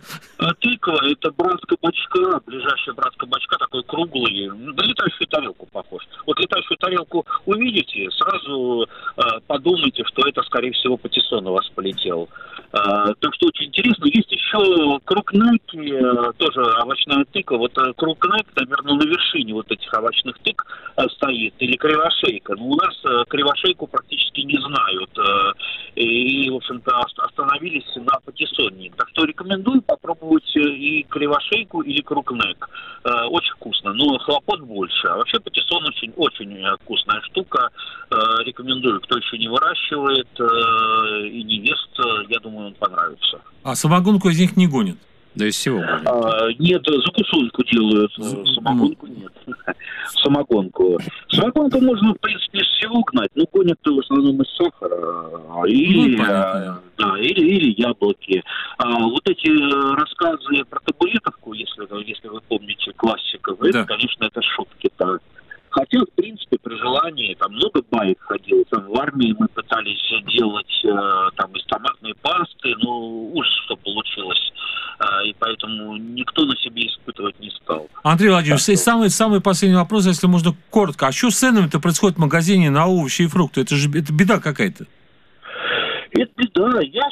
Тыква – это брат кабачка, ближайший брат кабачка, такой круглый, на летающую тарелку похож. Вот летающую тарелку увидите, сразу э, подумайте, что это, скорее всего, патиссон у вас полетел. Э, так что очень интересно. Есть еще крукнеки, э, тоже овощная тыква. Вот э, крукнек, наверное, на вершине вот этих овощных тык э, стоит, или кривошейка. Но у нас э, кривошейку практически не знают. Э, и, в общем-то, остановились на патиссоне. Так что рекомендую попробовать и кривошейку, или крукнек. Э, очень вкусно, но хлопот больше. А вообще патиссон очень, очень вкусная штука. Э, рекомендую, кто еще не выращивает э, и не ест, я думаю, он понравится. А самогонку из них не гонят? Да из всего гонят. А, нет, закусонку делают, самогонку нет. Самогонку. Самогонку можно, в принципе, из всего гнать, но гонят-то в основном из сахара. Или, ну, а, да, или, или яблоки. А, вот эти рассказы про табуретовку, если, если вы помните классиков, да. Это, конечно, это шутки-то. Хотя, в принципе, при желании, там много баек ходил. Там в армии мы пытались делать э, там из томатной пасты, но ужас, что получилось. Э, и поэтому никто на себе испытывать не стал. Андрей Владимирович, так, самый, самый последний вопрос, если можно коротко. А что с ценами-то происходит в магазине на овощи и фрукты? Это же это беда какая-то. Это беда. Я всегда говорю,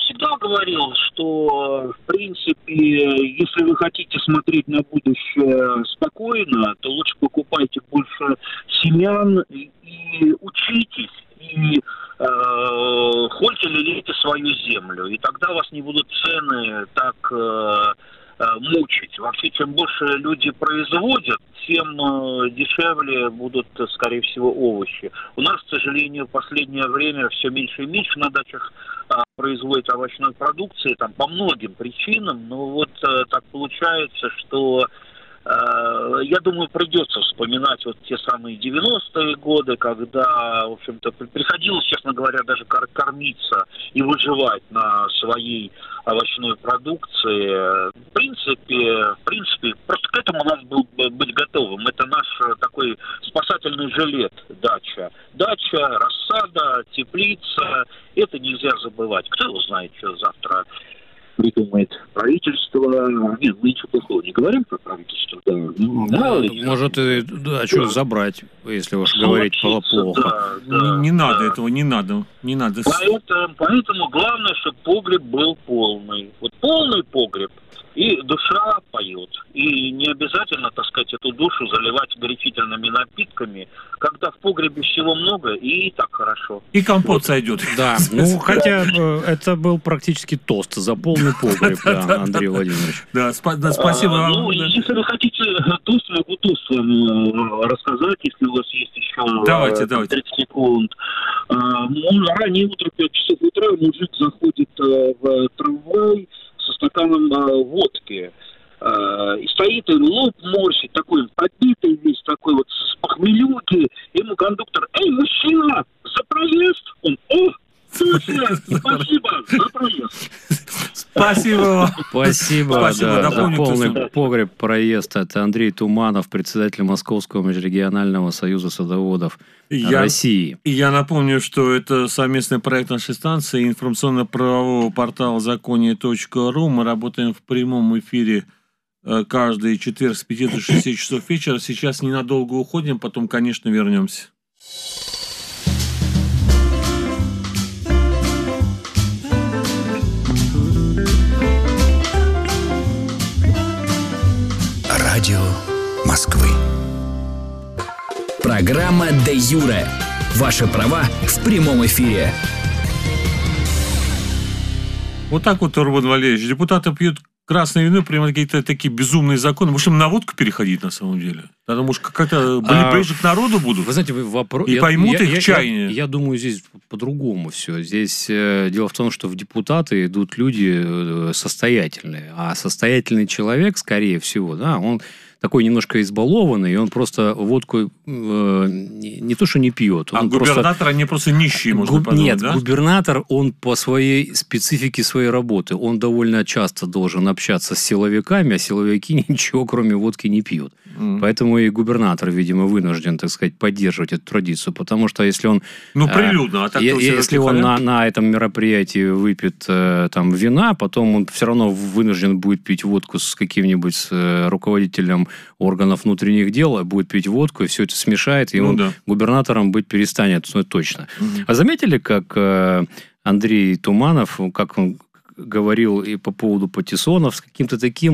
говорил, что, в принципе, если вы хотите смотреть на будущее спокойно, то лучше покупайте больше семян и, и учитесь, и э, хоть лелейте свою землю, и тогда вас не будут цены так э, э, мучить. Вообще, чем больше люди производят, тем э, дешевле будут, скорее всего, овощи. У нас, к сожалению, в последнее время все меньше и меньше на дачах э, производят овощной продукции, там, по многим причинам, но вот э, так получается, что я думаю, придется вспоминать вот те самые девяностые годы, когда, в общем-то, приходилось, честно говоря, даже кормиться и выживать на своей овощной продукции. В принципе, в принципе, просто к этому надо было быть готовым. Это наш такой спасательный жилет дача. Дача, рассада, теплица. Это нельзя забывать. Кто его знает, что завтра придумает правительство. Нет, мы ничего плохого не говорим про правительство. Да. Ну, да, может, и, да, что да. забрать, если уж говорить плохо. Да, да, не, не да. надо этого, не надо. Не надо. Поэтому, поэтому главное, чтобы погреб был полный. Вот полный погреб, и душа поет. И не обязательно, так сказать, эту душу заливать горячительными напитками, когда в погребе всего много, и так хорошо. И компот вот. Сойдет. Да, ну, хотя это был практически тост за полный погреб, Андрей Владимирович. Да, спасибо вам. Ну, если вы хотите тост, могу тост вам рассказать, если у вас есть еще тридцать секунд. Раннее утро, пять часов утра, мужик заходит в трамвай со стаканом э, водки. Э, и стоит, и лоб морщит, такой побитый весь, такой вот с похмелюки. Ему кондуктор: «Эй, мужчина, за проезд!» Он: «О, слушай, спасибо, за проезд!» Спасибо. Спасибо, Спасибо да, за полный погреб проезд. Это Андрей Туманов, председатель Московского межрегионального союза садоводов я, России. И я напомню, что это совместный проект нашей станции информационно-правового портала законие точка ру. Мы работаем в прямом эфире каждый четверг с пяти до шести часов вечера. Сейчас ненадолго уходим, потом, конечно, вернемся. Радио Москвы. Программа «Де юре». Ваши права в прямом эфире. Вот так вот, Рубен Валерьевич, депутаты пьют красное вино, принимают какие-то такие безумные законы. Может, им на водку переходить на самом деле? Потому что как-то ближе к народу будут. Вы знаете, вы вопрос... И я, поймут я, их я, чаяние. Я, я думаю, здесь по-другому все. Здесь э, дело в том, что в депутаты идут люди э, состоятельные. А состоятельный человек, скорее всего, да, он такой немножко избалованный, и он просто водку э, не, не то, что не пьет. А губернатор, просто... они просто нищие, можно Губ... подумать, Нет, да? губернатор, он по своей специфике своей работы, он довольно часто должен общаться с силовиками, а силовики ничего, кроме водки, не пьют. Mm. Поэтому и губернатор, видимо, вынужден, так сказать, поддерживать эту традицию, потому что если он... Ну, прилюдно. А так э, если он на, на этом мероприятии выпьет э, там вина, потом он все равно вынужден будет пить водку с каким-нибудь э, руководителем органов внутренних дел, будет пить водку, и все это смешает, и ну, он да. губернатором быть перестанет, ну, точно. Mm-hmm. А заметили, как э, Андрей Туманов, как он говорил и по поводу патиссонов, с каким-то таким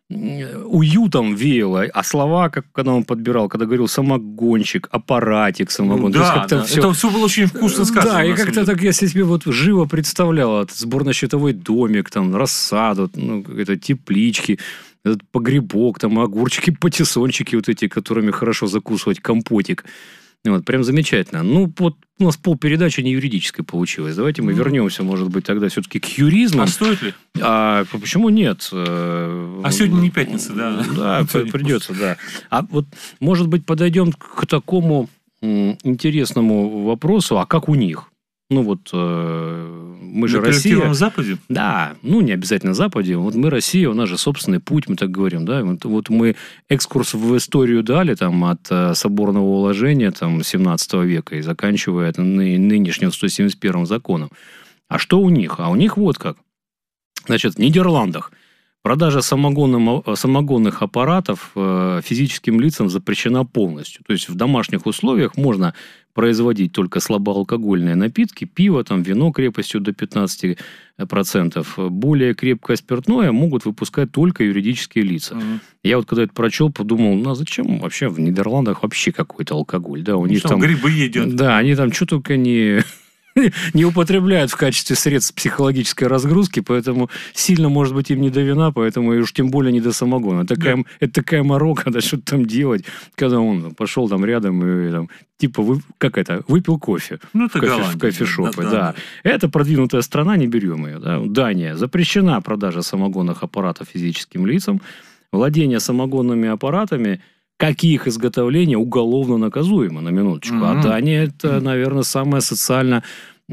уютом веяло, а слова, как когда он подбирал, когда говорил самогонщик, аппаратик, самогон. Ну, да, да. Все... Это все было очень вкусно сказано. Да, и как-то так я себе вот живо представлял сборно-счетовой домик, там, рассаду, ну, это теплички, этот погребок, там, огурчики, патиссончики вот эти, которыми хорошо закусывать, компотик. Вот, прям замечательно. Ну, вот у нас полпередачи не юридической получилось. Давайте мы mm. вернемся, может быть, тогда все-таки к юризму. А стоит ли? А почему нет? А сегодня не пятница, да? Да, придется, да. А вот, может быть, подойдем к такому интересному вопросу, а как у них? Ну, вот э, мы же на Россия. На Западе? Да, ну, не обязательно Западе. Вот мы Россия, у нас же собственный путь, мы так говорим, да. Вот, вот мы экскурс в историю дали, там, от э, соборного уложения, там, семнадцатого века и заканчивая ны, нынешним сто семьдесят первым законом. А что у них? А у них вот как. Значит, в Нидерландах продажа самогонным, самогонных аппаратов физическим лицам запрещена полностью. То есть в домашних условиях можно производить только слабоалкогольные напитки, пиво, там, вино крепостью до пятнадцати процентов. Более крепкое спиртное могут выпускать только юридические лица. Mm-hmm. Я вот когда это прочел, подумал, ну а зачем вообще в Нидерландах вообще какой-то алкоголь? Да, у них там грибы едят. Да, они там что только не... не употребляют в качестве средств психологической разгрузки, поэтому сильно, может быть, им не до вина, поэтому и уж тем более не до самогона. Такая, да. Это такая морока, да, что-то там делать, когда он пошел там рядом и там, типа, вы, как это, выпил кофе ну, это в, кофе, в кофешопе. Да, да, да. Это продвинутая страна, не берем ее. Да. Дания. Запрещена продажа самогонных аппаратов физическим лицам. Владение самогонными аппаратами, как и их изготовление, уголовно наказуемо, на минуточку. Mm-hmm. А Дания, это, наверное, самая социально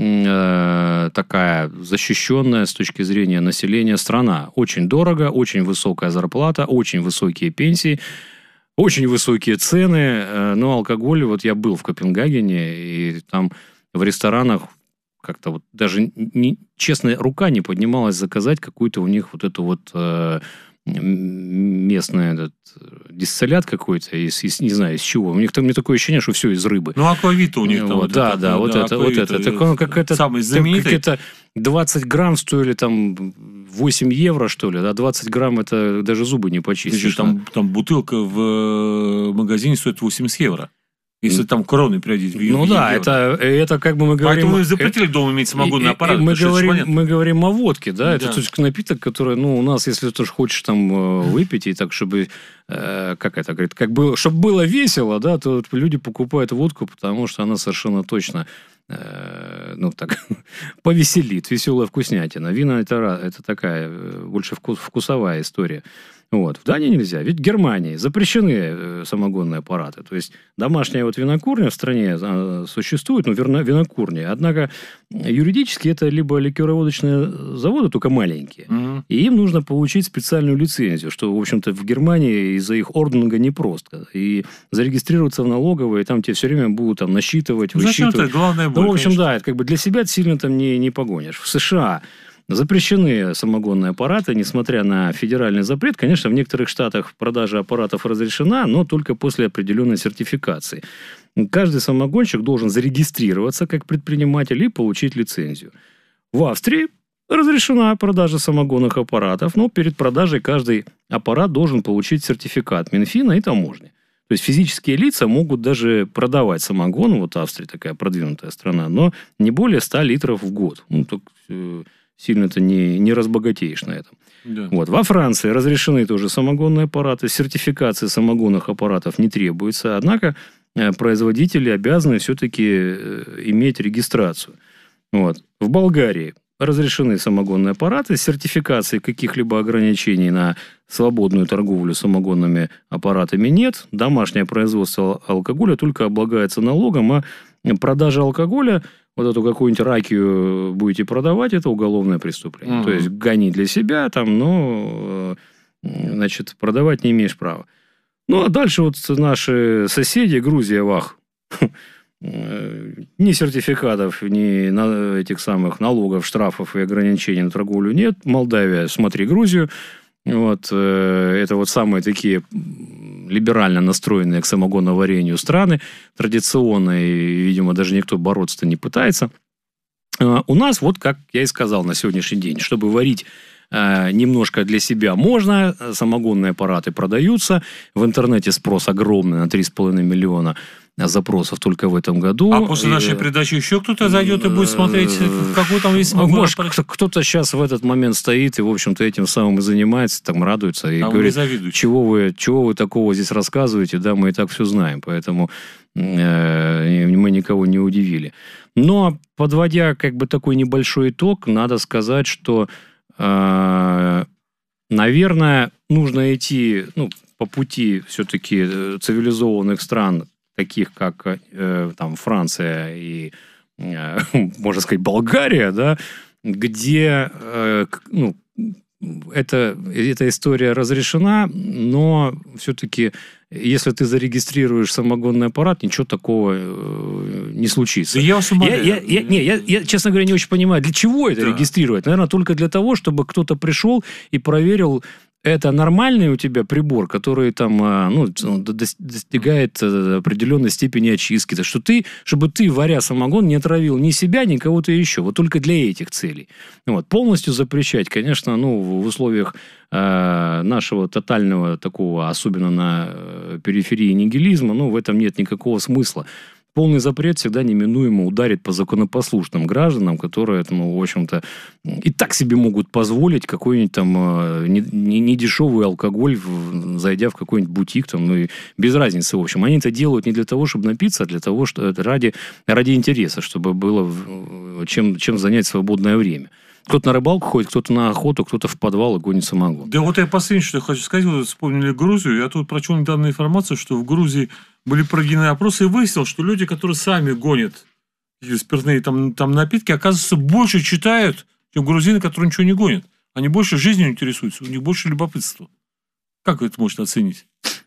э, такая защищенная с точки зрения населения страна. Очень дорого, очень высокая зарплата, очень высокие пенсии, очень высокие цены. Э, но алкоголь, вот я был в Копенгагене, и там в ресторанах как-то вот даже, не, честно, рука не поднималась заказать какую-то у них вот эту вот... Э, местный этот дистиллят какой-то, из, из, не знаю, из чего. У них там, мне такое ощущение, что все из рыбы. Ну, аквавита у них там. Вот, да, да, вот, да, это, вот это. Так он как это... Самый знаменитый. Как это двадцать грамм стоили там восемь евро, что ли, да, двадцать грамм это даже зубы не почистишь. Там, там бутылка в магазине стоит восемьдесят евро. Если там кроны приводить в Ну да, это, это как бы мы говорим... Поэтому запретили дома иметь самогонный аппарат. Мы говорим, мы говорим о водке, да, да. Это то есть, напиток, который, ну, у нас, если ты хочешь там выпить, и так, чтобы, э, как это говорит, как было, чтобы было весело, да, то люди покупают водку, потому что она совершенно точно, э, ну, так, повеселит, веселая вкуснятина. Вино это, это такая, больше вкус, вкусовая история. Вот. В Дании нельзя. Ведь в Германии запрещены самогонные аппараты. То есть, домашняя вот винокурня в стране существует, ну, винокурня. Однако, юридически это либо ликероводочные заводы, только маленькие. Mm-hmm. И им нужно получить специальную лицензию, что, в общем-то, в Германии из-за их ординга непросто. И зарегистрироваться в налоговой, там тебе все время будут там насчитывать, ну, высчитывать. Зачем это? Главное боль, ну, в общем, конечно. да, это как бы для себя сильно там не, не погонишь. В США запрещены самогонные аппараты, несмотря на федеральный запрет. Конечно, в некоторых штатах продажа аппаратов разрешена, но только после определенной сертификации. Каждый самогонщик должен зарегистрироваться как предприниматель и получить лицензию. В Австрии разрешена продажа самогонных аппаратов, но перед продажей каждый аппарат должен получить сертификат Минфина и таможни. То есть физические лица могут даже продавать самогон, вот Австрия такая продвинутая страна, но не более ста литров в год. Ну, так, э, сильно ты не, не разбогатеешь на этом. Да. Вот. Во Франции разрешены тоже самогонные аппараты. Сертификации самогонных аппаратов не требуется. Однако производители обязаны все-таки иметь регистрацию. Вот. В Болгарии разрешены самогонные аппараты. Сертификации каких-либо ограничений на свободную торговлю самогонными аппаратами нет. Домашнее производство алкоголя только облагается налогом, а продажа алкоголя, вот эту какую-нибудь ракию будете продавать, это уголовное преступление. Mm-hmm. То есть гони для себя, там, но значит, продавать не имеешь права. Ну, а дальше вот наши соседи, Грузия, вах, ни сертификатов, ни этих самых налогов, штрафов и ограничений на торговлю нет. Молдавия, смотри Грузию. Вот, это вот самые такие либерально настроенные к самогоноварению страны, традиционные, и, видимо, даже никто бороться-то не пытается. У нас, вот как я и сказал на сегодняшний день, чтобы варить немножко для себя можно, самогонные аппараты продаются, в интернете спрос огромный, на три с половиной миллиона запросов только в этом году. А после и... нашей передачи еще кто-то зайдет и будет смотреть, какой там есть самогон. Может, кто-то сейчас в этот момент стоит и, в общем-то, этим самым и занимается, там радуется и а говорит, чего вы, чего вы такого здесь рассказываете, да, мы и так все знаем, поэтому э, мы никого не удивили. Но, подводя как бы такой небольшой итог, надо сказать, что, э, наверное, нужно идти, ну, по пути все-таки цивилизованных стран, таких как э, там, Франция и, э, можно сказать, Болгария, да, где э, ну, это, эта история разрешена, но все-таки, если ты зарегистрируешь самогонный аппарат, ничего такого э, не случится. Да я вас умоляю. Я, я, я, не, я, я, честно говоря, не очень понимаю, для чего это да. регистрировать. Наверное, только для того, чтобы кто-то пришел и проверил, это нормальный у тебя прибор, который там, ну, достигает определенной степени очистки. Так что ты, чтобы ты, варя самогон, не отравил ни себя, ни кого-то еще. Вот только для этих целей. Вот. Полностью запрещать, конечно, ну, в условиях э, нашего тотального такого, особенно на периферии нигилизма, ну, в этом нет никакого смысла. Полный запрет всегда неминуемо ударит по законопослушным гражданам, которые, ну, в общем-то, и так себе могут позволить какой-нибудь там недешевый алкоголь, зайдя в какой-нибудь бутик, там, ну, и без разницы, в общем. Они это делают не для того, чтобы напиться, а для того, что это ради, ради интереса, чтобы было чем, чем занять свободное время. Кто-то на рыбалку ходит, кто-то на охоту, кто-то в подвал и гонит самогон. Да вот я последнее, что я хочу сказать, вот вспомнили Грузию, я тут прочел недавно информацию, что в Грузии были проведены опросы, и выяснил, что люди, которые сами гонят спиртные там, там напитки, оказывается, больше читают, чем грузины, которые ничего не гонят. Они больше жизнью интересуются, у них больше любопытства. Как вы это можете оценить?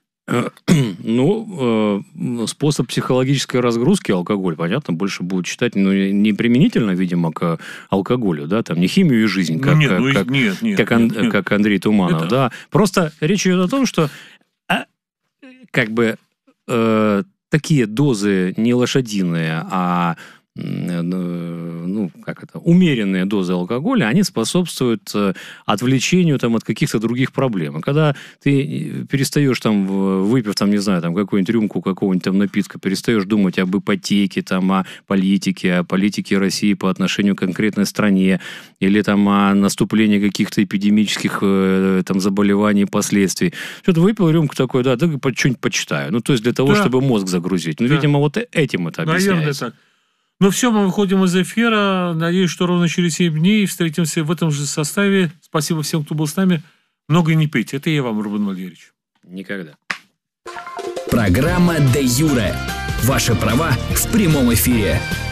Ну, способ психологической разгрузки алкоголь, понятно, больше будут читать, но не применительно, видимо, к алкоголю, да, там не химию и жизнь, как, нет, как, ну, как, нет, нет, как, нет, нет. как Андрей Туманов, это... да. Просто речь идет о том, что а, как бы э, такие дозы не лошадиные, а ну, как это, умеренные дозы алкоголя, они способствуют отвлечению там, от каких-то других проблем. И когда ты перестаешь, там, выпив, там, не знаю, там, какую-нибудь рюмку какого-нибудь там напитка, перестаешь думать об ипотеке, там, о политике, о политике России по отношению к конкретной стране, или там, о наступлении каких-то эпидемических там, заболеваний и последствий. Что-то выпил рюмку такой, да, да что-нибудь почитаю. Ну, то есть для того, да. чтобы мозг загрузить. Ну, да. видимо, вот этим это объясняется. Наверное, так. Ну все, мы выходим из эфира. Надеюсь, что ровно через семь дней встретимся в этом же составе. Спасибо всем, кто был с нами. Много не пейте. Это я вам, Рубен Валерьевич. Никогда. Программа «Де юре». Ваши права в прямом эфире.